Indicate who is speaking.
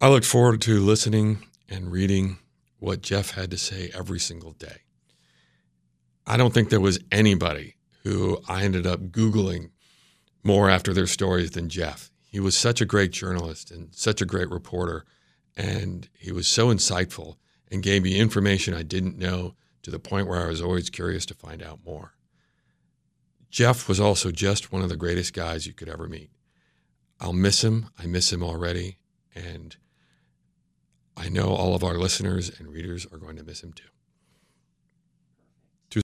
Speaker 1: I look forward to listening and reading what Jeff had to say every single day. I don't think there was anybody who I ended up Googling more after their stories than Jeff. He was such a great journalist and such a great reporter, and he was so insightful and gave me information I didn't know to the point where I was always curious to find out more. Jeff was also just one of the greatest guys you could ever meet. I'll miss him. I miss him already, and I know all of our listeners and readers are going to miss him too.